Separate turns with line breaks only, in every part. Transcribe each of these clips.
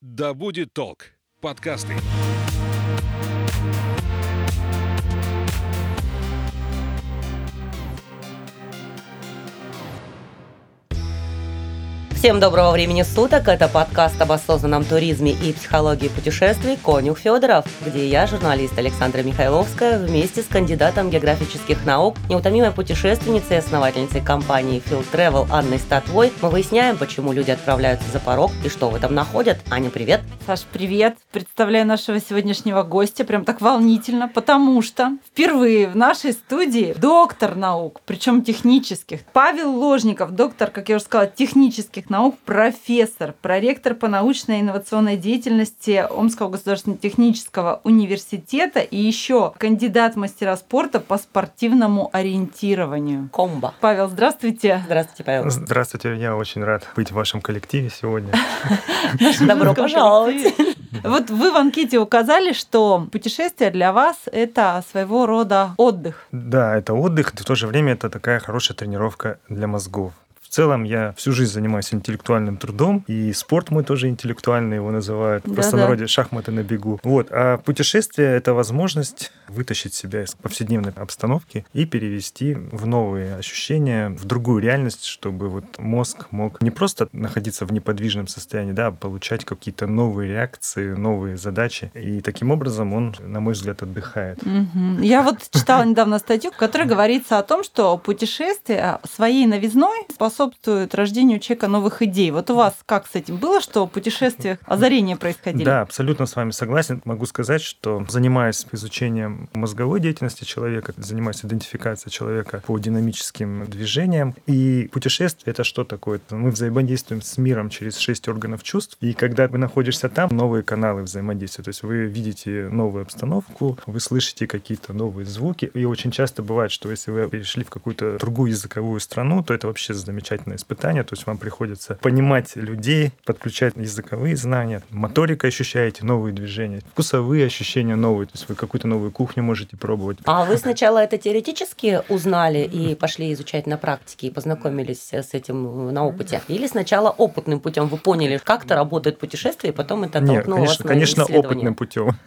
Да будет толк. Подкасты.
Всем доброго времени суток. Это подкаст об осознанном туризме и психологии путешествий «Конюх Федоров», где я, журналист Александра Михайловская, вместе с кандидатом географических наук, неутомимой путешественницей и основательницей компании Field Travel Анной Статвой мы выясняем, почему люди отправляются за порог и что в этом находят. Аня, привет.
Саш, привет. Представляю нашего сегодняшнего гостя. Прям так волнительно, потому что впервые в нашей студии доктор наук, причем технических. Павел Ложников, доктор, как я уже сказала, технических наук, профессор, проректор по научной и инновационной деятельности Омского государственного технического университета и еще кандидат в мастера спорта по спортивному ориентированию.
Комбо.
Павел, здравствуйте.
Здравствуйте, Павел.
Здравствуйте, я очень рад быть в вашем коллективе сегодня.
Добро пожаловать.
Вот вы в анкете указали, что путешествие для вас – это своего рода отдых.
Да, это отдых, и в то же время это такая хорошая тренировка для мозгов. В целом я всю жизнь занимаюсь интеллектуальным трудом, и спорт мой тоже интеллектуальный, его называют в простонародье шахматы на бегу. А путешествие — это возможность вытащить себя из повседневной обстановки и перевести в новые ощущения, в другую реальность, чтобы мозг мог не просто находиться в неподвижном состоянии, а получать какие-то новые реакции, новые задачи. И таким образом он, на мой взгляд, отдыхает.
Я читала недавно статью, в которой говорится о том, что путешествие своей новизной способствует рождению человека новых идей. Вот у вас как с этим было, что в путешествиях озарения происходили?
Да, абсолютно с вами согласен. Могу сказать, что занимаясь изучением мозговой деятельности человека, занимаясь идентификацией человека по динамическим движениям, и путешествие — это что такое? Мы взаимодействуем с миром через 6 органов чувств, и когда вы находишься там, новые каналы взаимодействия. То есть вы видите новую обстановку, вы слышите какие-то новые звуки, и очень часто бывает, что если вы перешли в какую-то другую языковую страну, то это вообще замечательное испытание, то есть вам приходится понимать людей, подключать языковые знания, моторика ощущаете, новые движения, вкусовые ощущения новые, то есть вы какую-то новую кухню можете пробовать.
А вы сначала это теоретически узнали и пошли изучать на практике и познакомились с этим на опыте? Или сначала опытным путем вы поняли, как это работает путешествие, и потом это толкнуло вас на
конечно,
исследование?
опытным путем.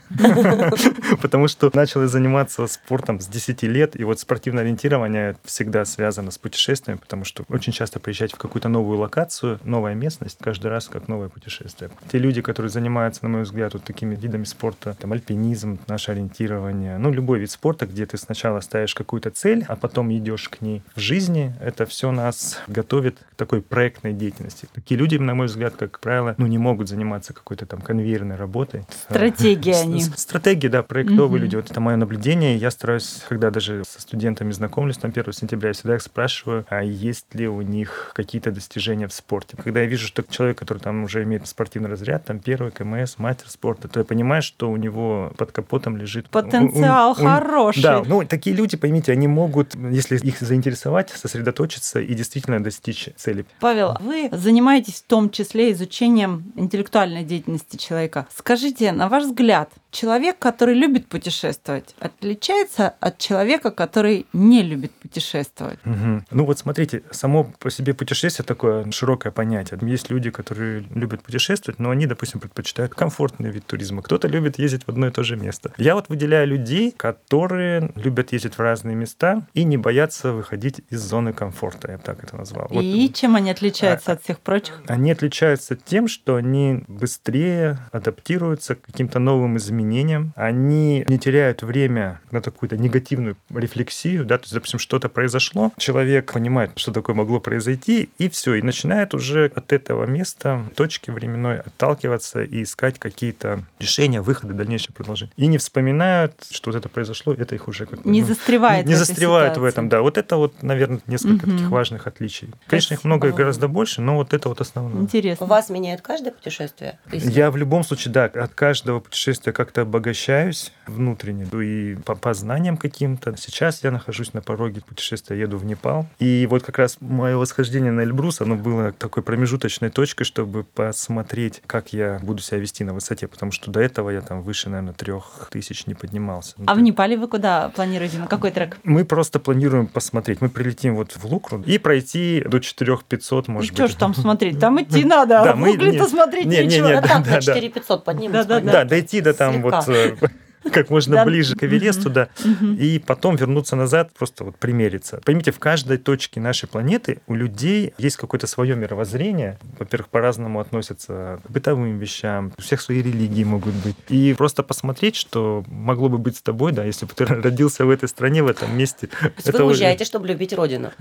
Потому что начал заниматься спортом с 10 лет, и спортивное ориентирование всегда связано с путешествиями, потому что очень часто приезжать в какую-то новую локацию, новая местность, каждый раз как новое путешествие. Те люди, которые занимаются, на мой взгляд, такими видами спорта, альпинизм, наше ориентирование, любой вид спорта, где ты сначала ставишь какую-то цель, а потом идешь к ней в жизни, это все нас готовит к такой проектной деятельности. Такие люди, на мой взгляд, как правило, не могут заниматься какой-то конвейерной работой.
Стратегии они.
Стратегии, да, проектовые люди. Это мое наблюдение. Я стараюсь, когда даже со студентами знакомлюсь, 1 сентября, я всегда их спрашиваю, а есть ли у них какие-то достижения в спорте. Когда я вижу, что человек, который уже имеет спортивный разряд, первый КМС, мастер спорта, то я понимаю, что у него под капотом лежит...
Потенциал хороший.
Да, такие люди, поймите, они могут, если их заинтересовать, сосредоточиться и действительно достичь цели.
Павел, вы занимаетесь в том числе изучением интеллектуальной деятельности человека. Скажите, на ваш взгляд, человек, который любит путешествовать, отличается от человека, который не любит путешествовать?
Смотрите, само по себе путешествие такое широкое понятие. Есть люди, которые любят путешествовать, но они, допустим, предпочитают комфортный вид туризма. Кто-то любит ездить в одно и то же место. Я выделяю людей, которые любят ездить в разные места и не боятся выходить из зоны комфорта, я бы так это назвал.
И чем они отличаются от всех прочих?
Они отличаются тем, что они быстрее адаптируются к каким-то новым изменениям, они не теряют время на какую-то негативную рефлексию, то есть, допустим, что-то произошло, человек понимает, что такое могло произойти, и все, и начинает уже от этого места, точки временной, отталкиваться и искать какие-то решения, выходы, дальнейшее продолжение. И не вспоминают, что это произошло, это их уже как-то...
Не застревает
не застревают в этом, да. Это наверное, несколько таких важных отличий. Конечно, их много и гораздо больше, но это основное.
Интересно.
Вас меняет каждое путешествие?
Я в любом случае, да, от каждого путешествия как как-то обогащаюсь внутренне, и по знаниям каким-то. Сейчас я нахожусь на пороге путешествия, еду в Непал. И вот как раз мое восхождение на Эльбрус, оно было такой промежуточной точкой, чтобы посмотреть, как я буду себя вести на высоте, потому что до этого я там выше, наверное, 3000 не поднимался.
А в Непале вы куда планируете? На какой трек?
Мы просто планируем посмотреть. Мы прилетим вот в Лукру и пройти до 4500, может быть.
Что ж там смотреть? Там идти надо, а в Лукле-то смотреть нечего.
Там на 4500 поднимется.
Да, дойти до там вот как можно ближе к Эвересту, да, и потом вернуться назад, просто вот примериться. Поймите, в каждой точке нашей планеты у людей есть какое-то свое мировоззрение. Во-первых, по-разному относятся к бытовым вещам, у всех свои религии могут быть. И просто посмотреть, что могло бы быть с тобой, да, если бы ты родился в этой стране, в этом месте.
То есть вы уезжаете, чтобы любить родину?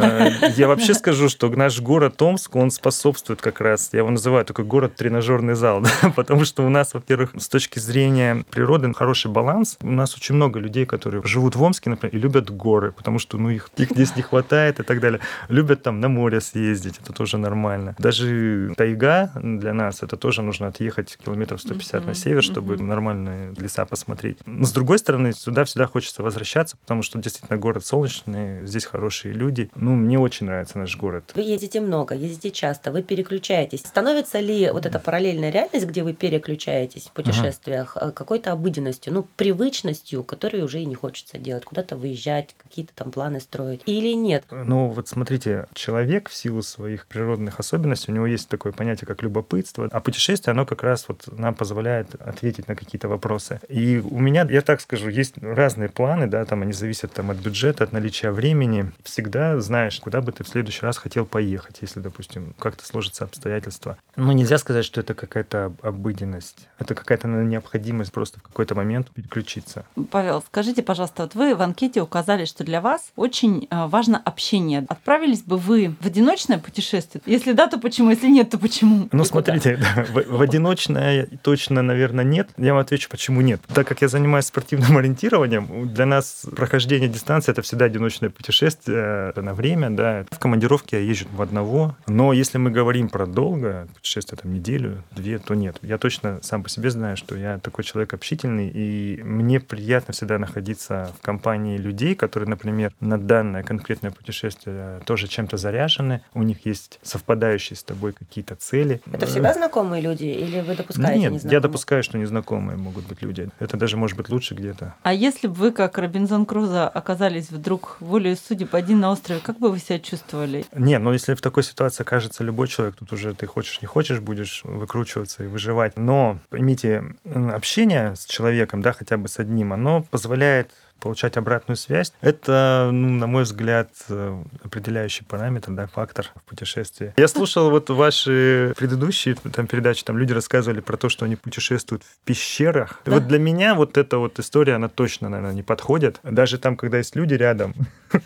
Я вообще скажу, что наш город Омск, он способствует как раз, я его называю такой город-тренажерный зал, да, потому что у нас, во-первых, с точки зрения природы, хороший баланс. У нас очень много людей, которые живут в Омске, например, и любят горы, потому что их здесь не хватает и так далее. Любят там на море съездить, это тоже нормально. Даже тайга для нас, это тоже нужно отъехать километров 150 на север, чтобы нормальные леса посмотреть. Но с другой стороны, сюда всегда хочется возвращаться, потому что действительно город солнечный, здесь хорошие люди. Мне очень нравится наш город.
Вы едете много, ездите часто, вы переключаетесь. Становится ли вот эта параллельная реальность, где вы переключаетесь в путешествиях, какой-то обыденностью, привычностью, которую уже и не хочется делать, куда-то выезжать, какие-то там планы строить, или нет?
Вот смотрите, человек в силу своих природных особенностей, у него есть такое понятие, как любопытство, а путешествие, оно как раз вот нам позволяет ответить на какие-то вопросы. И у меня, я так скажу, есть разные планы, да, там они зависят там от бюджета, от наличия времени. Всегда знаешь, куда бы ты в следующий раз хотел поехать, если, допустим, как-то сложатся обстоятельства. Нельзя сказать, что это какая-то обыденность. Это какая-то необходимость просто в какой-то момент переключиться.
Павел, скажите, пожалуйста, вот вы в анкете указали, что для вас очень важно общение. Отправились бы вы в одиночное путешествие? Если да, то почему? Если нет, то почему?
Смотрите, в одиночное точно, наверное, нет. Я вам отвечу, почему нет. Так как я занимаюсь спортивным ориентированием, для нас прохождение дистанции — это всегда одиночное путешествие на время, да. В командировке я езжу в одного, но если мы говорим про долгое путешествие, там, неделю, две, то нет. Я точно сам по себе знаю, что я такой человек общительный, и мне приятно всегда находиться в компании людей, которые, например, на данное конкретное путешествие тоже чем-то заряжены, у них есть совпадающие с тобой какие-то цели.
Это всегда знакомые люди или вы допускаете
незнакомые?
Нет,
я допускаю, что незнакомые могут быть люди. Это даже может быть лучше где-то.
А если бы вы, как Робинзон Крузо, оказались вдруг волею судеб один на острове, как бы вы себя чувствовали?
Если в такой ситуации окажется любой человек, тут уже ты хочешь, не хочешь, будешь выкручиваться и выживать. Но, поймите, общение с человеком, да, хотя бы с одним, оно позволяет получать обратную связь. Это, на мой взгляд, определяющий параметр, да, фактор в путешествии. Я слушал вот ваши предыдущие там передачи, там люди рассказывали про то, что они путешествуют в пещерах. Да? Вот для меня вот эта вот история, она точно, наверное, не подходит. Даже там, когда есть люди рядом,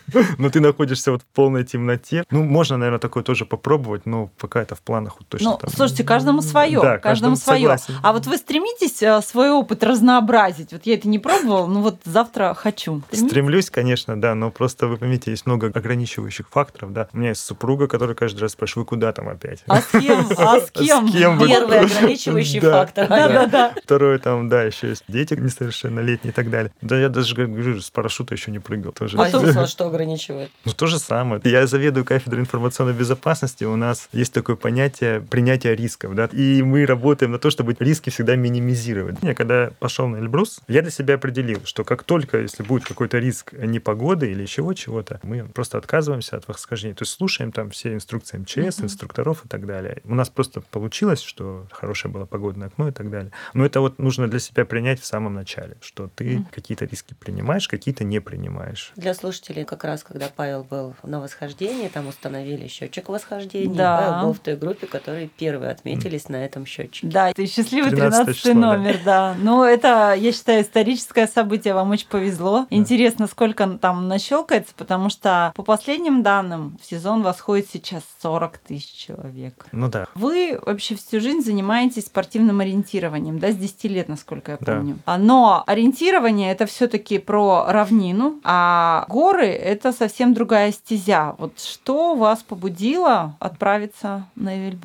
но ты находишься вот в полной темноте. Можно, наверное, такое тоже попробовать, но пока это в планах вот точно.
Слушайте, каждому свое.
Да,
каждому свое. А вот вы стремитесь свой опыт разнообразить? Вот я это не пробовала, завтра хочу.
Стремлюсь, конечно, да, но просто вы поймите, есть много ограничивающих факторов, да. У меня есть супруга, которая каждый раз спрашивает: вы куда там опять?
А с кем?
Первый ограничивающий фактор.
Да.
Второй там, да, еще есть дети несовершеннолетние и так далее. Да, я даже говорю, с парашюта еще не прыгал.
А что ограничивает?
То же самое. Я заведую кафедрой информационной безопасности. У нас есть такое понятие принятия рисков, да, и мы работаем на то, чтобы риски всегда минимизировать. Я когда пошел на Эльбрус, я для себя определил, что как только, если будет какой-то риск непогоды или еще чего-то, мы просто отказываемся от восхождения. То есть слушаем там все инструкции МЧС, инструкторов и так далее. У нас просто получилось, что хорошее было погодное окно и так далее. Но это вот нужно для себя принять в самом начале, что ты какие-то риски принимаешь, какие-то не принимаешь.
Для слушателей, как раз когда Павел был на восхождении, там установили счетчик восхождения.
Да.
Павел был в той группе, которые первые отметились на этом счетчике.
Да, это счастливый 13-й номер, да. Это, я считаю, историческое событие. Вам очень повезло. Да. Интересно, сколько там нащелкается, потому что по последним данным в сезон восходит сейчас 40 тысяч человек.
Да.
Вы вообще всю жизнь занимаетесь спортивным ориентированием, да, с 10 лет, насколько я помню. Да. Но ориентирование — это все-таки про равнину, а горы — это совсем другая стезя. Вот что вас побудило отправиться на Эльбрус?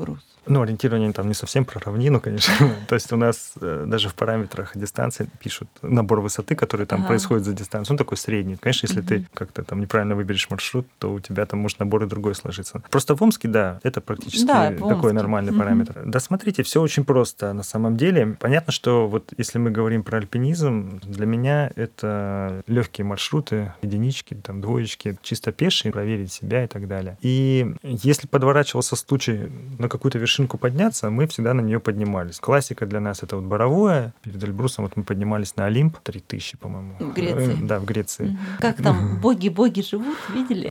Ориентирование там не совсем про равнину, конечно. То есть у нас даже в параметрах дистанции пишут набор высоты, который там происходит за дистанцией. Он такой средний. Конечно, если ты как-то там неправильно выберешь маршрут, то у тебя там может набор и другой сложиться. Просто в Омске, да, это практически такой нормальный параметр. Да, смотрите, все очень просто на самом деле. Понятно, что вот если мы говорим про альпинизм, для меня это легкие маршруты, единички, там, двоечки, чисто пешие, проверить себя и так далее. И если подворачивался случай на какую-то вершинку подняться, мы всегда на нее поднимались. Классика для нас — это вот Боровое. Перед Эльбрусом вот мы поднимались на Олимп, 3000, по-моему.
В Греции.
Да, в Греции.
Как там боги живут, видели?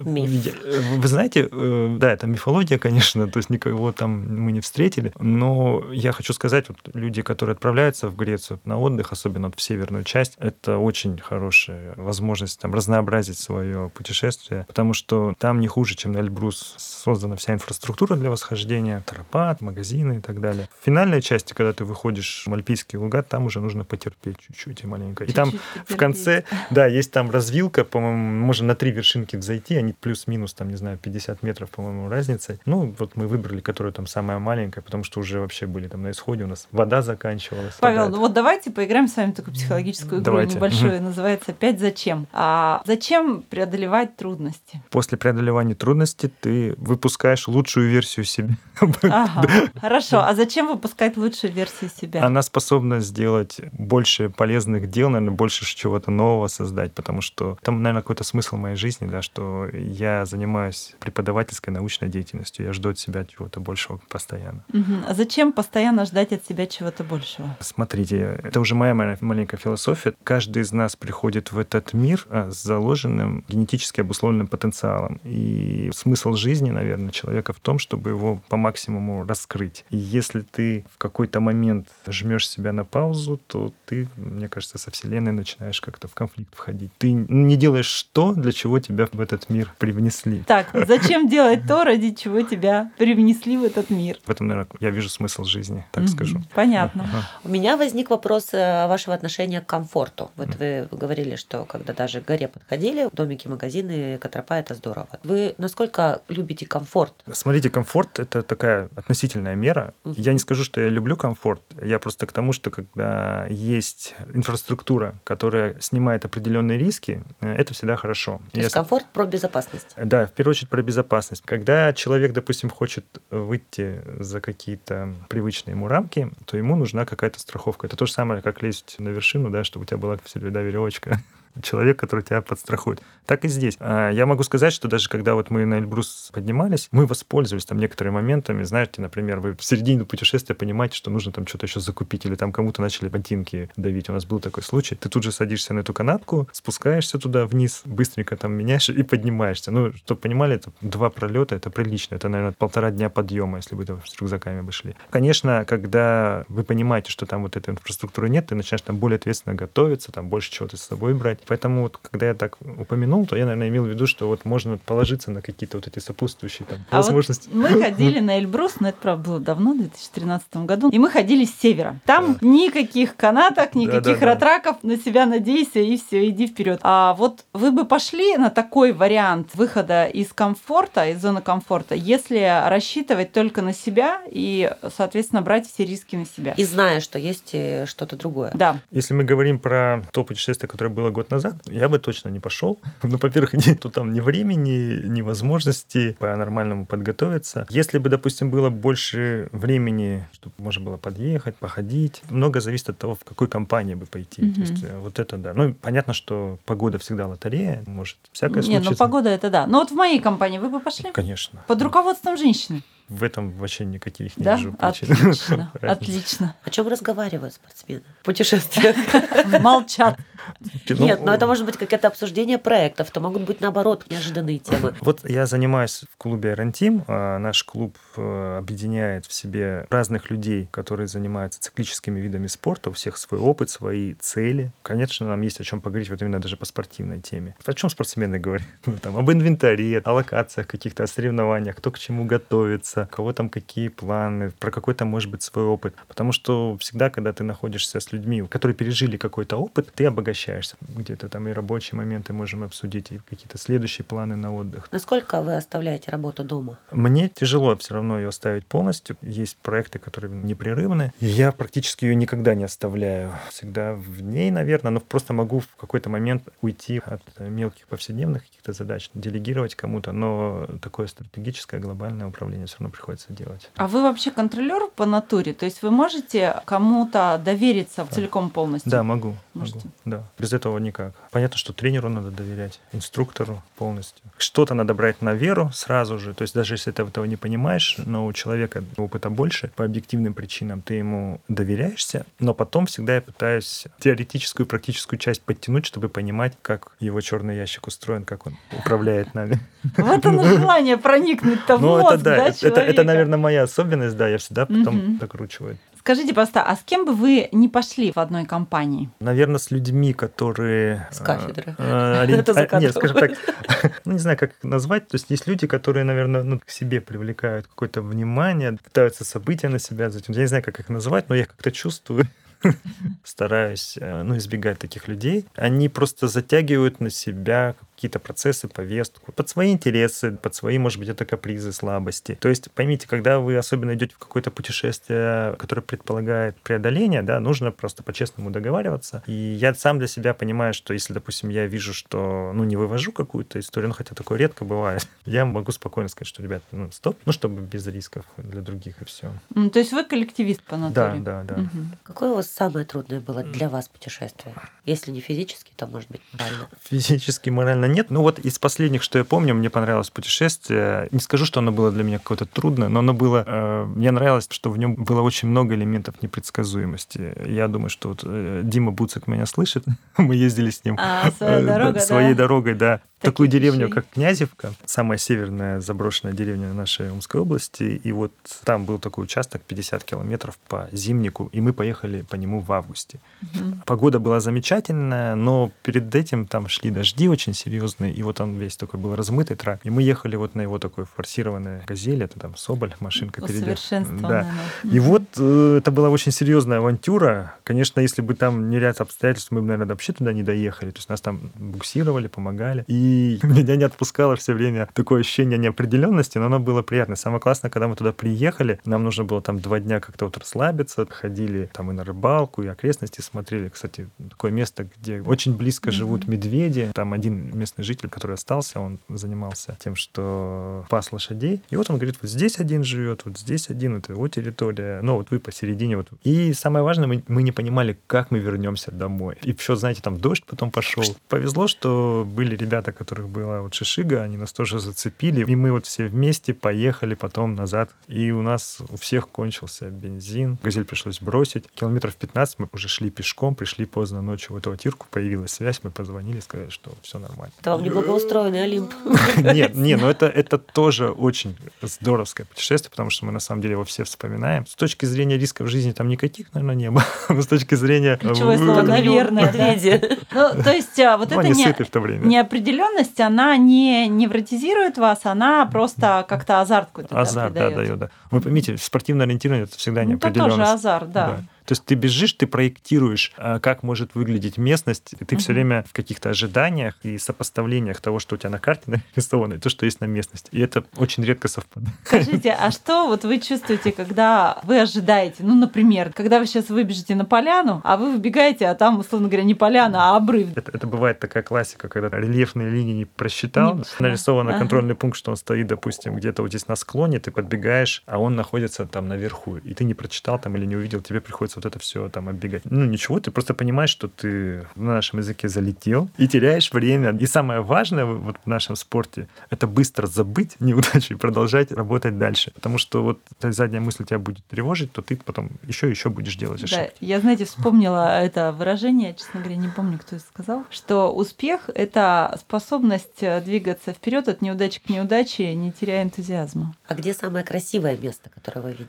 Вы знаете, да, это мифология, конечно, то есть никого там мы не встретили, но я хочу сказать, вот люди, которые отправляются в Грецию на отдых, особенно вот в северную часть, это очень хорошая возможность там разнообразить свое путешествие, потому что там не хуже, чем на Эльбрус, создана вся инфраструктура для восхождения, тропа, магазины и так далее. В финальной части, когда ты выходишь в Альпийский луга, там уже нужно потерпеть чуть-чуть и маленько. И там в конце, да, есть там развилка, по-моему, можно на 3 вершинки взойти, они плюс-минус, там, не знаю, 50 метров, по-моему, разница. Ну, вот мы выбрали, которая там самая маленькая, потому что уже вообще были там на исходе, у нас вода заканчивалась.
Павел, ну вот давайте поиграем с вами в такую психологическую игру небольшую, называется «5 зачем». А зачем преодолевать трудности?
После преодолевания трудностей ты выпускаешь лучшую версию себя.
Ага, хорошо. А зачем выпускать лучшую версию себя?
Она способна сделать больше полезных дел, наверное, больше чего-то нового создать, потому что там, наверное, какой-то смысл моей жизни, да, что я занимаюсь преподавательской научной деятельностью, я жду от себя чего-то большего постоянно.
А зачем постоянно ждать от себя чего-то большего?
Смотрите, это уже моя маленькая философия. Каждый из нас приходит в этот мир с заложенным генетически обусловленным потенциалом. И смысл жизни, наверное, человека в том, чтобы его по максимуму раскрыть. И если ты в какой-то момент жмешь себя на паузу, то ты, мне кажется, со Вселенной начинаешь как-то в конфликт входить. Ты не делаешь то, для чего тебя в этот мир привнесли.
Так, зачем делать то, ради чего тебя привнесли в этот мир?
В этом, наверное, я вижу смысл жизни, так скажу.
Понятно.
У меня возник вопрос вашего отношения к комфорту. Вот вы говорили, что когда даже к горе подходили, домики, магазины, экотропа — это здорово. Вы насколько любите комфорт?
Смотрите, комфорт — это такая относительная мера. Я не скажу, что я люблю комфорт. Я просто к тому, что когда есть инфраструктура, которая снимает определенные риски, это всегда хорошо.
То есть комфорт про безопасность?
Да, в первую очередь про безопасность. Когда человек, допустим, хочет выйти за какие-то привычные ему рамки, то ему нужна какая-то страховка. Это то же самое, как лезть на вершину, да, чтобы у тебя была всегда веревочка. Человек, который тебя подстрахует. Так и здесь. Я могу сказать, что даже когда вот мы на Эльбрус поднимались, мы воспользовались там некоторыми моментами. Знаете, например, вы в середине путешествия понимаете, что нужно там что-то еще закупить, или там кому-то начали ботинки давить. У нас был такой случай. Ты тут же садишься на эту канатку, спускаешься туда вниз, быстренько там меняешь и поднимаешься. Ну, чтобы понимали, это 2 пролета, это прилично. Это, наверное, 1,5 дня подъема, если вы там с рюкзаками бы шли. Конечно, когда вы понимаете, что там вот этой инфраструктуры нет, ты начинаешь там более ответственно готовиться, там больше чего-то с собой брать. Поэтому вот, когда я так упомянул, то я, наверное, имел в виду, что вот можно положиться на какие-то вот эти сопутствующие там возможности.
Вот мы ходили на Эльбрус, но это, правда, было давно, в 2013 году, и мы ходили с севера. Там никаких канаток, никаких ратраков, на себя надейся и все, иди вперед. А вот вы бы пошли на такой вариант выхода из комфорта, из зоны комфорта, если рассчитывать только на себя и, соответственно, брать все риски на себя.
И зная, что есть что-то другое.
Да.
Если мы говорим про то путешествие, которое было год назад, я бы точно не пошел. Ну, во-первых, нету там ни времени, ни возможности по-нормальному подготовиться. Если бы, допустим, было больше времени, чтобы можно было подъехать, походить, много зависит от того, в какой компании бы пойти. То есть вот это да. Ну, понятно, что погода всегда лотерея, может всякое случиться.
Нет, ну погода это да. Но вот в моей компании вы бы пошли?
Конечно.
Под руководством женщины?
В этом вообще никаких не
да?
вижу причин.
Отлично, отлично.
О чем разговаривают спортсмены? Путешествия.
Молчат.
Нет, но это может быть какое-то обсуждение проектов, то могут быть, наоборот, неожиданные темы.
Вот я занимаюсь в клубе Iron Team. Наш клуб объединяет в себе разных людей, которые занимаются циклическими видами спорта. У всех свой опыт, свои цели. Конечно, нам есть о чем поговорить вот именно даже по спортивной теме. О чем спортсмены говорят? Там, об инвентаре, о локациях каких-то, о соревнованиях, кто к чему готовится, делиться, у кого там какие планы, про какой-то, может быть, свой опыт. Потому что всегда, когда ты находишься с людьми, которые пережили какой-то опыт, ты обогащаешься. Где-то там и рабочие моменты можем обсудить, и какие-то следующие планы на отдых.
Насколько вы оставляете работу дома?
Мне тяжело все равно ее оставить полностью. Есть проекты, которые непрерывны. И я практически ее никогда не оставляю. Всегда в ней, наверное, но просто могу в какой-то момент уйти от мелких повседневных каких-то задач, делегировать кому-то, но такое стратегическое, глобальное управление все равно приходится делать.
А вы вообще контролер по натуре? То есть вы можете кому-то довериться целиком полностью?
Да, могу.
Можете?
Да. Без этого никак. Понятно, что тренеру надо доверять, инструктору полностью. Что-то надо брать на веру сразу же. То есть даже если ты этого не понимаешь, но у человека опыта больше, по объективным причинам ты ему доверяешься, но потом всегда я пытаюсь теоретическую и практическую часть подтянуть, чтобы понимать, как его черный ящик устроен, как он управляет нами.
Вот оно желание проникнуть-то в мозг, да, человека.
Это, наверное, моя особенность, да, я всегда потом докручиваю.
Скажите, пожалуйста, а с кем бы вы не пошли в одной компании?
Наверное, с людьми, которые...
С кафедры.
Нет, скажем так, не знаю, как их назвать. То есть есть люди, которые, наверное, к себе привлекают какое-то внимание, пытаются события на себя затянуть. Я не знаю, как их назвать, но я как-то чувствую. Стараюсь избегать таких людей. Они просто затягивают на себя какие-то процессы, повестку, под свои интересы, под свои, может быть, это капризы, слабости. То есть, поймите, когда вы особенно идете в какое-то путешествие, которое предполагает преодоление, да, нужно просто по-честному договариваться. И я сам для себя понимаю, что если, допустим, я вижу, что, не вывожу какую-то историю, хотя такое редко бывает, я могу спокойно сказать, что, ребят, стоп, чтобы без рисков для других и все.
То есть вы коллективист по натуре?
Да.
Угу.
Какое у вас самое трудное было для вас путешествие? Если не физически, то, может быть, морально.
Физически, морально нет. Из последних, что я помню, мне понравилось путешествие. Не скажу, что оно было для меня какое-то трудное, но оно было... Мне нравилось, что в нем было очень много элементов непредсказуемости. Я думаю, что Дима Буцик меня слышит. Мы ездили с ним своей дорогой, да. В такую деревню, как Князевка, самая северная заброшенная деревня нашей Омской области. И вот там был такой участок 50 километров по зимнику, и мы поехали по нему в августе. Погода была замечательная, но перед этим там шли дожди очень серьезные, и вот он весь такой был размытый трак. И мы ехали вот на его такой форсированной газели, это там Соболь, машинка перед. Да. И вот это была очень серьезная авантюра. Конечно, если бы там не ряд обстоятельств, мы бы, наверное, вообще туда не доехали. То есть нас там буксировали, помогали. И меня не отпускало все время такое ощущение неопределенности, но оно было приятно. Самое классное, когда мы туда приехали, нам нужно было там 2 дня как-то вот расслабиться, ходили там и на рыбалку, и окрестности смотрели. Кстати, такое место, где очень близко живут медведи. Там один местный житель, который остался, он занимался тем, что пас лошадей. И вот он говорит, вот здесь один живет, вот здесь один, это его территория, вот вы посередине. Вот. И самое важное, мы не понимали, как мы вернемся домой. И еще, знаете, там дождь потом пошел. Повезло, что были ребята, у которых была вот шишига, они нас тоже зацепили, и мы вот все вместе поехали потом назад. И у нас у всех кончился бензин. Газель пришлось бросить. Километров 15 мы уже шли пешком, пришли поздно ночью в эту Атирку, появилась связь, мы позвонили, сказали, что все нормально.
Это вам не благоустроенный Олимп.
Нет, но это тоже очень здоровское путешествие, потому что мы на самом деле его все вспоминаем. С точки зрения рисков жизни там никаких, наверное, не было. С точки зрения...
Ключевое слово, наверное. То есть вот это неопределенность, она не невротизирует вас, она просто как-то азарт какой-то
дает. Да. Вы поймите, спортивное ориентирование — это всегда неопределенность.
Это тоже азарт, да.
То есть ты бежишь, ты проектируешь, как может выглядеть местность, и ты все время в каких-то ожиданиях и сопоставлениях того, что у тебя на карте нарисовано, и то, что есть на местности. И это очень редко совпадает.
Скажите, а что вот вы чувствуете, когда вы ожидаете? Например, когда вы сейчас выбежите на поляну, а вы выбегаете, а там, условно говоря, не поляна, а обрыв.
Это бывает такая классика, когда рельефные линии не просчитал, нарисован контрольный пункт, что он стоит, допустим, где-то вот здесь на склоне, ты подбегаешь, а он находится там наверху, и ты не прочитал там или не увидел, тебе приходится вот это все там оббегать. Ничего, ты просто понимаешь, что ты на нашем языке залетел и теряешь время. И самое важное вот в нашем спорте — это быстро забыть неудачу и продолжать работать дальше. Потому что вот задняя мысль тебя будет тревожить, то ты потом еще будешь делать ошибки.
Да, я, знаете, вспомнила это выражение, честно говоря, не помню, кто это сказал, что успех — это способность двигаться вперед от неудачи к неудаче, не теряя энтузиазма.
А где самое красивое место, которое вы видели?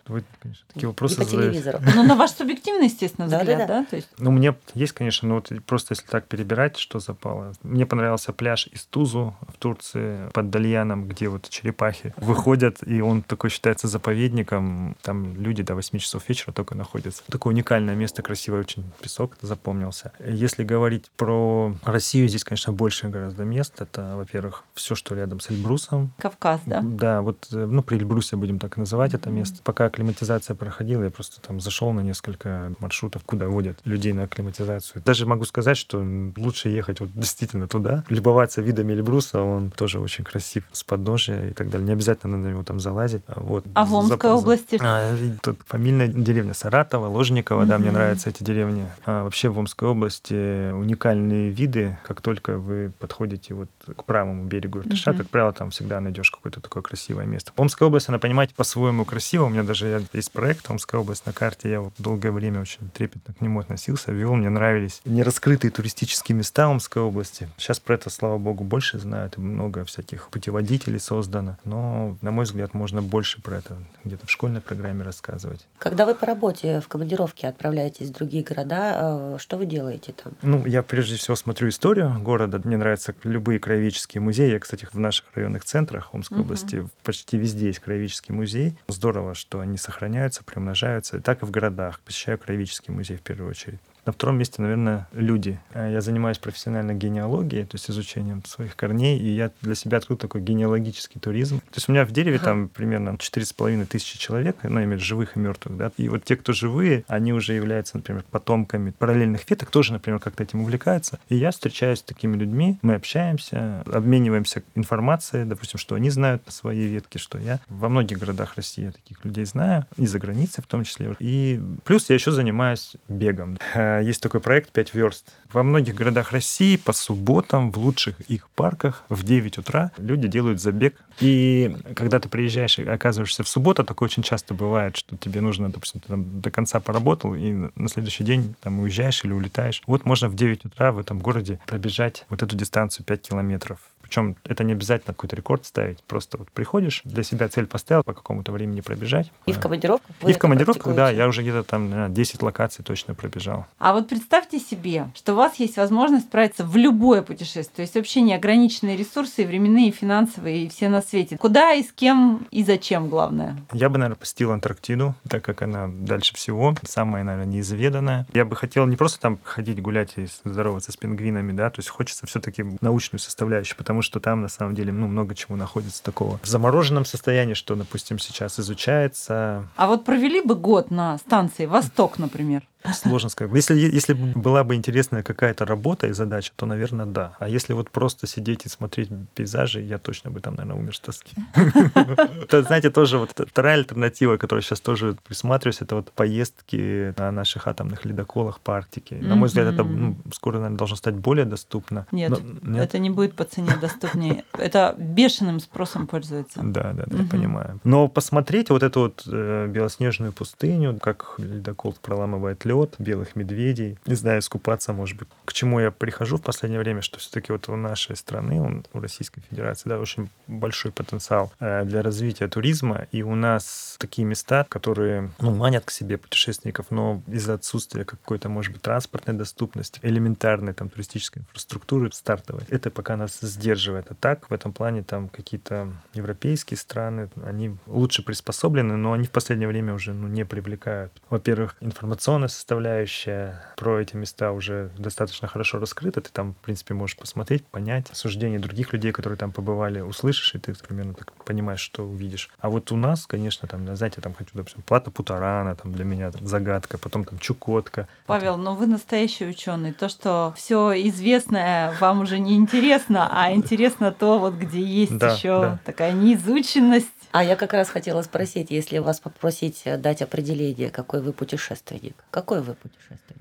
Вы, конечно, такие вопросы
И по
задаете.
телевизору.
Ну, на ваш субъективный, естественно, взгляд,
Да-да-да.
да? То есть...
Ну, мне есть, конечно, но вот просто если так перебирать, что запало. Мне понравился пляж Истузу в Турции под Дальяном, где вот черепахи выходят, и он такой считается заповедником. Там люди до 8 часов вечера только находятся. Такое уникальное место, красивое очень, песок запомнился. Если говорить про Россию, здесь, конечно, больше гораздо мест. Это, во-первых, все, что рядом с Эльбрусом.
Кавказ, да?
Да, вот, ну, при Эльбрусе будем так называть это место. Пока акклиматизация проходила, я просто там зашел на несколько маршрутов, куда водят людей на акклиматизацию. Даже могу сказать, что лучше ехать вот действительно туда, любоваться видами Эльбруса, он тоже очень красив, с подножия и так далее. Не обязательно на него там залазить. Вот.
А в Омской области?
Тут фамильная деревня Саратова, Ложниково, да, мне нравятся эти деревни. Вообще в Омской области уникальные виды. Как только вы подходите вот к правому берегу Иртыша, как правило, там всегда найдешь какое-то такое красивое место. Омская область, она, понимаете, по-своему красива. У меня даже есть проект «Омская область» на карте. Я вот долгое время очень трепетно к нему относился, вел. Мне нравились нераскрытые туристические места Омской области. Сейчас про это, слава богу, больше знают. И много всяких путеводителей создано. Но, на мой взгляд, можно больше про это где-то в школьной программе рассказывать.
Когда вы по работе в командировке отправляетесь в другие города, что вы делаете там?
Ну, я прежде всего смотрю историю города. Мне нравятся любые краеведческие музеи. Я, кстати, в наших районных центрах Омской области почти везде есть краеведческий музей. Здорово, что они сохраняются, приумножаются. И так и в городах. Посещаю краеведческий музей в первую очередь. На втором месте, наверное, люди. Я занимаюсь профессионально генеалогией, то есть изучением своих корней, и я для себя открыл такой генеалогический туризм. То есть у меня в дереве там примерно 4,5 тысячи человек, ну, я имею в виду живых и мертвых, да. И вот те, кто живые, они уже являются, например, потомками параллельных веток, тоже, например, как-то этим увлекаются. И я встречаюсь с такими людьми, мы общаемся, обмениваемся информацией, допустим, что они знают на своей ветке, что я. Во многих городах России я таких людей знаю, и за границей в том числе. И плюс я еще занимаюсь бегом. Есть такой проект «5 верст». Во многих городах России по субботам в лучших их парках в 9 утра люди делают забег. И когда ты приезжаешь и оказываешься в субботу, такое очень часто бывает, что тебе нужно, допустим, ты там до конца поработал, и на следующий день там уезжаешь или улетаешь. Вот можно в 9 утра в этом городе пробежать вот эту дистанцию 5 километров. Причем это не обязательно какой-то рекорд ставить. Просто вот приходишь, для себя цель поставил по какому-то времени пробежать.
И в командировках?
И в командировках, да. Я уже где-то там, наверное, 10 локаций точно пробежал.
А вот представьте себе, что у вас есть возможность справиться в любое путешествие. То есть вообще неограниченные ресурсы, и временные, и финансовые, и все на свете. Куда и с кем и зачем, главное?
Я бы, наверное, посетил Антарктиду, так как она дальше всего, самая, наверное, неизведанная. Я бы хотел не просто там ходить гулять и здороваться с пингвинами, да, то есть хочется все-таки научную составляющую, потому что там, на самом деле, много чего находится такого в замороженном состоянии, что, допустим, сейчас изучается.
А вот провели бы год на станции «Восток», например?
Сложно сказать. Если была бы интересная какая-то работа и задача, то, наверное, да. А если вот просто сидеть и смотреть пейзажи, я точно бы там, наверное, умер с тоски. Это, знаете, тоже вот вторая альтернатива, которую сейчас тоже присматриваюсь, это вот поездки на наших атомных ледоколах по Арктике. На мой взгляд, это скоро, наверное, должно стать более доступно.
Нет, это не будет по цене доступнее. Это бешеным спросом пользуется.
Да, я понимаю. Но посмотреть вот эту вот белоснежную пустыню, как ледокол проламывает лед, белых медведей, не знаю, искупаться, может быть. К чему я прихожу в последнее время, что все-таки вот у нашей страны, у Российской Федерации, да, очень большой потенциал для развития туризма, и у нас такие места, которые, манят к себе путешественников, но из-за отсутствия какой-то, может быть, транспортной доступности, элементарной там туристической инфраструктуры стартовой, это пока нас сдерживает. А так, в этом плане там какие-то европейские страны, они лучше приспособлены, но они в последнее время уже не привлекают. Во-первых, информационная составляющая про эти места уже достаточно хорошо раскрыта. Ты там, в принципе, можешь посмотреть, понять суждения других людей, которые там побывали, услышишь, и ты примерно так понимаешь, что увидишь. А вот у нас, конечно, там, знаете, там хочу, допустим, Плато Путарана, там для меня там, загадка, потом там Чукотка.
Павел, но вы настоящий ученый. То, что все известное вам уже не интересно, а интересно то, вот где есть еще такая неизученность.
А я как раз хотела спросить, если вас попросить дать определение, какой вы путешественник. Какой вы путешественник?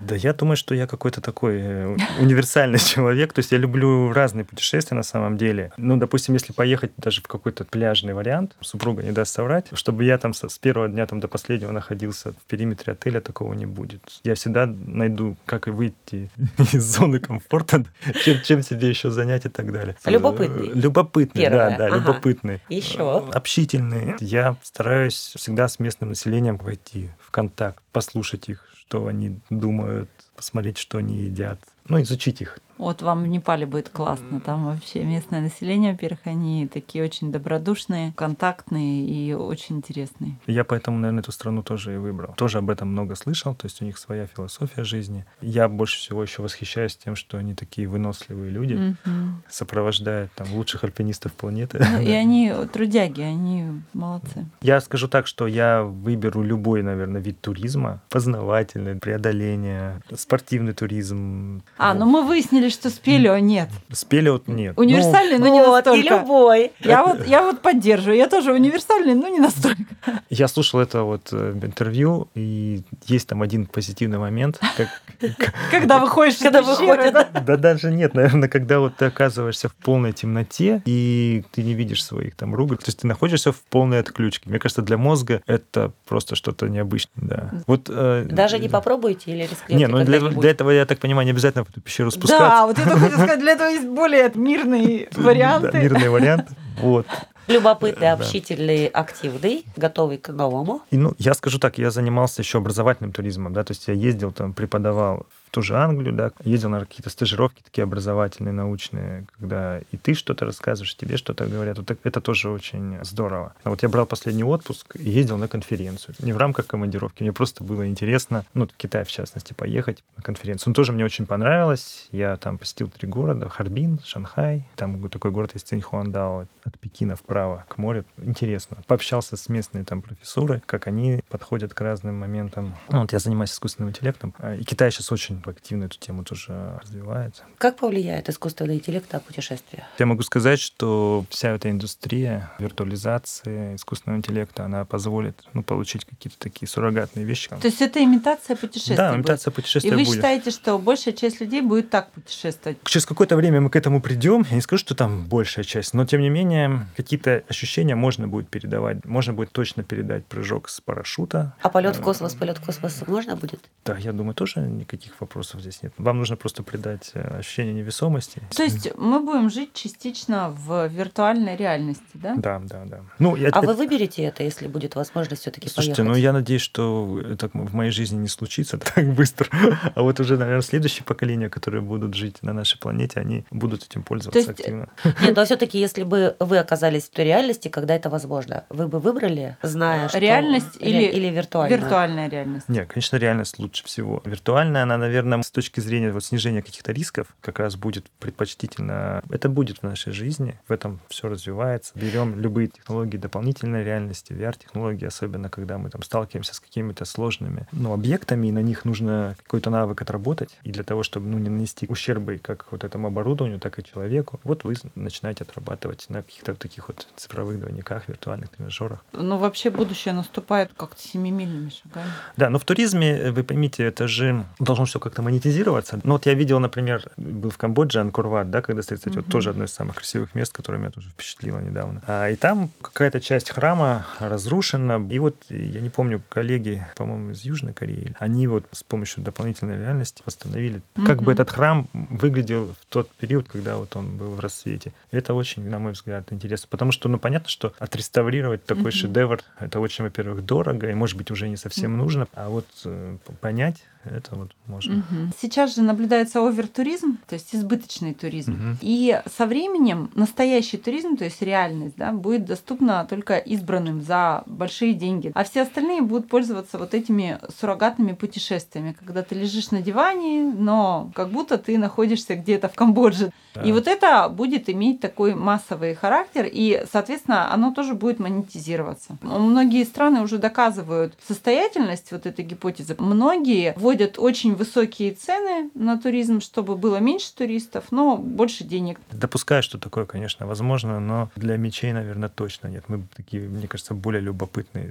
Да, я думаю, что я какой-то такой универсальный человек. То есть я люблю разные путешествия на самом деле. Ну, допустим, если поехать даже в какой-то пляжный вариант, супруга не даст соврать, чтобы я там с первого дня там, до последнего находился в периметре отеля, такого не будет. Я всегда найду, как и выйти из зоны комфорта, чем себе еще занять и так далее.
Любопытный.
Любопытный,
Первое.
да, любопытный.
Еще.
Общительный. Я стараюсь всегда с местным населением войти в контакт, послушать их, что они думают, посмотреть, что они едят, ну, изучить их.
Вот вам в Непале будет классно. Там вообще местное население, во-первых, они такие очень добродушные, контактные и очень интересные.
Я поэтому, наверное, эту страну тоже и выбрал. Тоже об этом много слышал, то есть у них своя философия жизни. Я больше всего еще восхищаюсь тем, что они такие выносливые люди, сопровождают там лучших альпинистов планеты.
Ну, и они трудяги, они молодцы.
Я скажу так, что я выберу любой, наверное, вид туризма. Познавательный, преодоление, спортивный туризм.
Ну мы выяснили, что с пелео нет.
С пелео нет.
Универсальный, но не настолько.
И любой.
Я вот поддерживаю. Я тоже универсальный, но не настолько.
Я слушал это вот интервью, и есть там один позитивный момент.
Когда выходишь из пещеры.
Да даже нет, наверное, когда вот ты оказываешься в полной темноте, и ты не видишь своих там рук, то есть ты находишься в полной отключке. Мне кажется, для мозга это просто что-то необычное. Да. Вот,
даже не попробуйте или рискнете?
Не, ну для этого, я так понимаю, не обязательно в эту пещеру спускаться.
Да, вот это хочу сказать, для этого есть более мирные варианты.
Да, мирные варианты. Вот.
Любопытный, общительный, активный, готовый к новому.
И, я скажу так, я занимался еще образовательным туризмом, да, то есть я ездил там, преподавал в ту же Англию, да, ездил на какие-то стажировки такие образовательные, научные, когда и ты что-то рассказываешь, тебе что-то говорят. Вот это тоже очень здорово. Вот я брал последний отпуск и ездил на конференцию. Не в рамках командировки, мне просто было интересно, в Китай, в частности, поехать на конференцию. Тоже мне очень понравилось. Я там посетил 3 города: Харбин, Шанхай, там такой город есть Циньхуандао, от Пекина вправо к морю. Интересно. Пообщался с местной там профессурой, как они подходят к разным моментам. Я занимаюсь искусственным интеллектом. И Китай сейчас очень активно эту тему тоже развивает.
Как повлияет искусственный интеллект на путешествия?
Я могу сказать, что вся эта индустрия виртуализации искусственного интеллекта, она позволит получить какие-то такие суррогатные вещи.
То есть это имитация путешествия?
Да, имитация путешествия будет.
И вы считаете, что большая часть людей будет так путешествовать?
Через какое-то время мы к этому придем. Я не скажу, что там большая часть, но тем не менее какие-то ощущения можно будет передавать. Можно будет точно передать прыжок с парашюта.
А полет в космос можно будет?
Да, я думаю, тоже никаких вопросов здесь нет. Вам нужно просто придать ощущение невесомости.
То есть мы будем жить частично в виртуальной реальности, да?
Да.
Вы выберете это, если будет возможность все-таки поехать?
Слушайте, я надеюсь, что это в моей жизни не случится так быстро. А вот уже, наверное, следующее поколение, которые будут жить на нашей планете, они будут этим пользоваться активно.
Нет, но все-таки, если бы вы оказались в той реальности, когда это возможно, вы бы выбрали, зная, что...
Реальность или
виртуальная?
Виртуальная реальность.
Нет, конечно, реальность лучше всего. Виртуальная, она, наверное, с точки зрения снижения каких-то рисков, как раз будет предпочтительно. Это будет в нашей жизни, в этом все развивается. Берем любые технологии дополнительной реальности, VR-технологии, особенно когда мы там сталкиваемся с какими-то сложными объектами, и на них нужно какой-то навык отработать, и для того, чтобы не нанести ущербы как вот этому оборудованию, так и человеку, вот вы начинаете отрабатывать на каких-то таких вот цифровых двойниках, виртуальных тренажерах.
Вообще будущее наступает как-то семимильными шагами.
Да, но в туризме, вы поймите, это же должно все как-то монетизироваться. Я видел, например, был в Камбодже, Ангкор-Ват, да, когда стоит, кстати, тоже одно из самых красивых мест, которое меня тоже впечатлило недавно. И там какая-то часть храма разрушена. И я не помню, коллеги, по-моему, из Южной Кореи, они с помощью дополнительной реальности восстановили, как бы этот храм выглядел в тот период, когда он был в расцвете. Это очень, на мой взгляд, интересно. Потому что, понятно, что отреставрировать такой шедевр, это очень, во-первых, дорого, и, может быть, уже не совсем нужно. А понять это можно.
Сейчас же наблюдается овертуризм, то есть избыточный туризм. И со временем настоящий туризм, то есть реальность, да, будет доступна только избранным за большие деньги. А все остальные будут пользоваться этими суррогатными путешествиями, когда ты лежишь на диване, но как будто ты находишься где-то в Камбодже. Да. И это будет иметь такой массовый характер, и, соответственно, оно тоже будет монетизироваться. Многие страны уже доказывают состоятельность этой гипотезы. Многие вводят вводят очень высокие цены на туризм, чтобы было меньше туристов, но больше денег.
Допускаю, что такое, конечно, возможно, но для мечей, наверное, точно нет. Мы такие, мне кажется, более любопытные.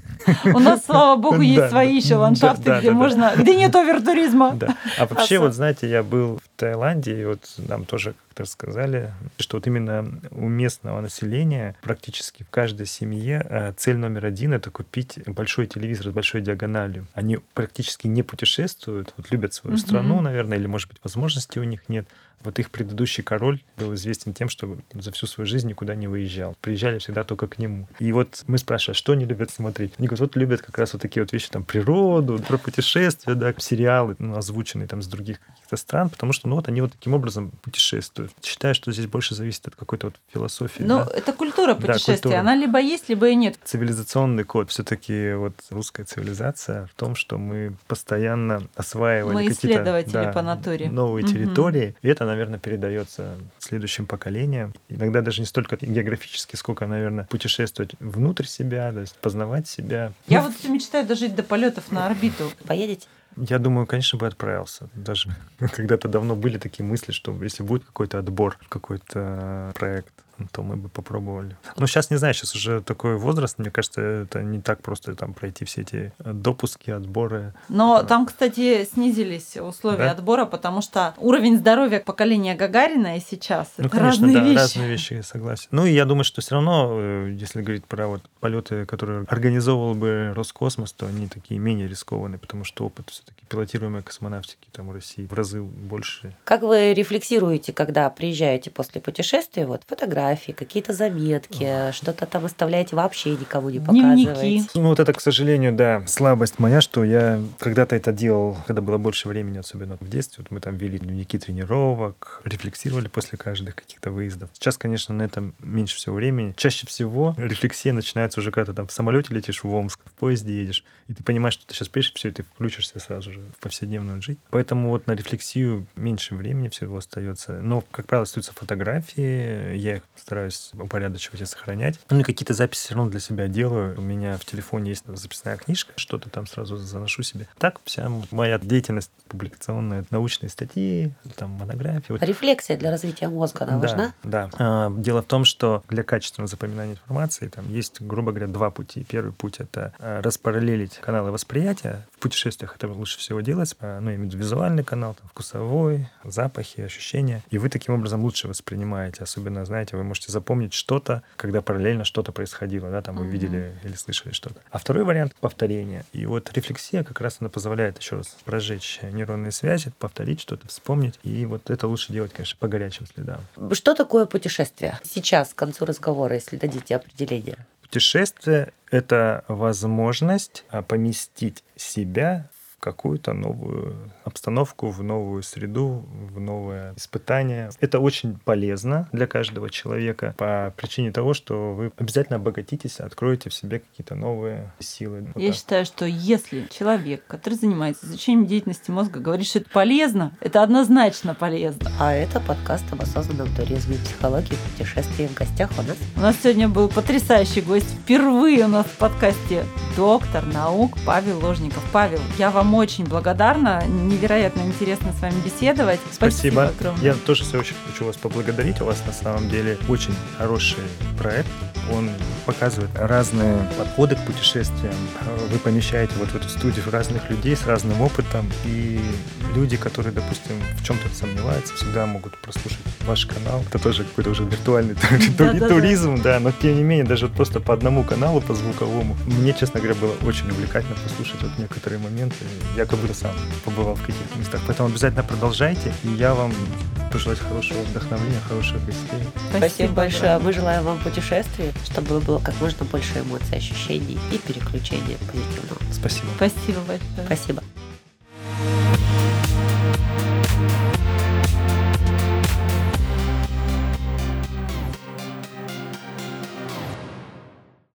У нас, слава богу, есть свои еще ландшафты, где можно, где нет овертуризма.
А вообще, вот знаете, я был в Таиланде, и вот нам тоже как-то рассказали, что вот именно у местного населения практически в каждой семье цель номер один — это купить большой телевизор с большой диагональю. Они практически не путешествуют, вот любят свою страну, наверное, или, может быть, возможностей у них нет. Вот их предыдущий король был известен тем, что за всю свою жизнь никуда не выезжал. Приезжали всегда только к нему. И вот мы спрашиваем, что они любят смотреть? Они говорят, вот любят как раз вот такие вот вещи, там, природу, про путешествия, да, сериалы, озвученные там с других каких-то стран, потому что, вот они вот таким образом путешествуют. Считаю, что здесь больше зависит от какой-то вот философии.
Ну, это культура путешествия. Да, культура. Она либо есть, либо и нет.
Цивилизационный код. Все-таки вот русская цивилизация в том, что мы постоянно осваивали
мы
какие-то
исследователи по натуре.
Новые территории. И это, наверное, передается следующим поколениям. Иногда даже не столько географически, сколько, наверное, путешествовать внутрь себя, то есть познавать себя.
Я вот все мечтаю дожить до полетов на орбиту.
Поедете?
Я думаю, конечно, бы отправился. Даже когда-то давно были такие мысли, что если будет какой-то отбор в какой-то проект, то мы бы попробовали. Но сейчас, не знаю, сейчас уже такой возраст, мне кажется, это не так просто там пройти все эти допуски, отборы.
Но там, кстати, снизились условия отбора, потому что уровень здоровья поколения Гагарина и сейчас это
конечно,
разные вещи.
Разные вещи, согласен. Ну и я думаю, что все равно, если говорить про вот полеты, которые организовывал бы Роскосмос, то они такие менее рискованные, потому что опыт все-таки пилотируемой космонавтики там в России в разы больше.
Как вы рефлексируете, когда приезжаете после путешествия, вот фотографии, какие-то заметки, что-то там оставляете, вообще никому не показываете?
Дневники.
Ну вот это, к сожалению, да, слабость моя, что я когда-то это делал, когда было больше времени, особенно в детстве. Вот мы там вели дневники тренировок, рефлексировали после каждых каких-то выездов. Сейчас, конечно, на этом меньше всего времени. Чаще всего рефлексия начинается уже, когда ты там в самолете летишь в Омск, в поезде едешь, и ты понимаешь, что ты сейчас пишешь все, и ты включишься сразу же в повседневную жизнь. Поэтому вот на рефлексию меньше времени всего остается. Но, как правило, остаются фотографии, я их стараюсь упорядочивать и сохранять. Ну и какие-то записи все равно для себя делаю. У меня в телефоне есть записная книжка, что-то там сразу заношу себе. Так вся моя деятельность публикационная, научные статьи, там монографии.
Рефлексия для развития мозга, она важна?
Да. Дело в том, что для качественного запоминания информации там есть, грубо говоря, два пути. Первый путь — это распараллелить каналы восприятия. В путешествиях это лучше всего делать. Ну, имею в виду визуальный канал, там, вкусовой, запахи, ощущения. И вы таким образом лучше воспринимаете. Особенно, знаете, вы можете запомнить что-то, когда параллельно что-то происходило, да, там вы видели или слышали что-то. А второй вариант — повторение. И вот рефлексия как раз она позволяет еще раз прожечь нейронные связи, повторить что-то, вспомнить. И вот это лучше делать, конечно, по горячим следам.
Что такое путешествие? Сейчас, к концу разговора, если дадите определение.
Путешествие — это возможность поместить себя в какую-то новую обстановку, в новую среду, в новое испытание. Это очень полезно для каждого человека по причине того, что вы обязательно обогатитесь, откроете в себе какие-то новые силы.
Я считаю, что если человек, который занимается изучением деятельности мозга, говорит, что это полезно, это однозначно полезно.
А это подкаст об осознанном туризме, психологии, путешествии. В гостях у нас.
У нас сегодня был потрясающий гость. Впервые у нас в подкасте доктор наук Павел Ложников. Павел, я вам очень благодарна. Невероятно интересно с вами беседовать.
Спасибо
огромное.
Я тоже очень хочу вас поблагодарить. У вас на самом деле очень хороший проект. Он показывает разные подходы к путешествиям. Вы помещаете вот в эту студию разных людей с разным опытом. И люди, которые, допустим, в чем-то сомневаются, всегда могут прослушать ваш канал. Это тоже какой-то уже виртуальный туризм, да. Но тем не менее, даже просто по одному каналу, по звуковому, мне, честно говоря, было очень увлекательно послушать вот некоторые моменты. Я как будто сам побывал в каких-то местах. Поэтому обязательно продолжайте. И я вам пожелать хорошего вдохновения, хороших гостей.
Спасибо большое. Мы желаем вам путешествий, чтобы было как можно больше эмоций, ощущений и переключения позитивного.
Спасибо.
Спасибо большое.
Спасибо.